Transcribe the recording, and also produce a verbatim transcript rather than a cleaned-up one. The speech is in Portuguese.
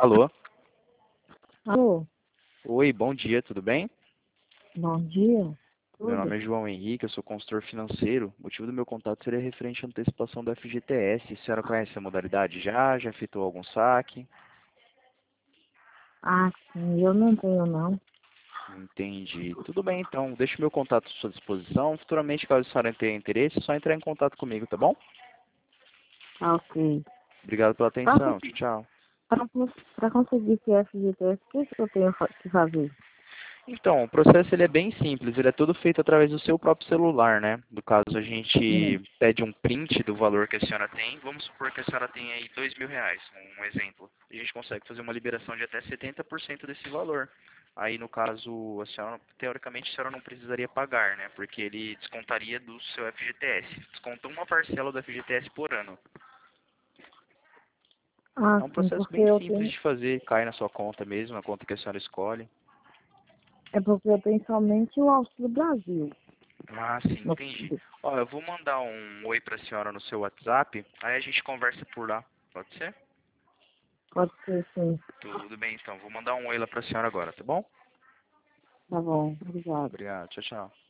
Alô? Alô, Oi, bom dia, tudo bem? bom dia. Meu Tudo? nome é João Henrique, eu sou consultor financeiro. O motivo do meu contato seria referente à antecipação do F G T S. A senhora conhece a modalidade já? Já efetuou algum saque? Ah, sim, eu não tenho não. Entendi. Tudo bem, então. Deixo meu contato à sua disposição. Futuramente, caso a senhora tenha interesse, é só entrar em contato comigo, tá bom? Ah, ok. Obrigado pela Para atenção. Tchau, tchau. conseguir esse F G T S, o que, que eu tenho fa- que fazer? Então, o processo ele é bem simples, ele é todo feito através do seu próprio celular, né? No caso, a Hum. gente pede um print do valor que a senhora tem. Vamos supor que a senhora tem aí dois mil reais, um exemplo. A gente consegue fazer uma liberação de até setenta por cento desse valor. Aí, no caso, a senhora, teoricamente, a senhora não precisaria pagar, né? Porque ele descontaria do seu F G T S. Desconta uma parcela do F G T S por ano. Ah, É um sim, processo porque bem eu simples tenho. de fazer, cai na sua conta mesmo, a conta que a senhora escolhe. É porque eu tenho somente o Auxílio Brasil. Ah, sim, No- entendi. Ó, eu vou mandar um oi pra senhora no seu WhatsApp, aí a gente conversa por lá. Pode ser? Pode ser, sim. Tudo bem, então. Vou mandar um oi lá pra senhora agora, tá bom? Tá bom, obrigado. Obrigado. Tchau, tchau.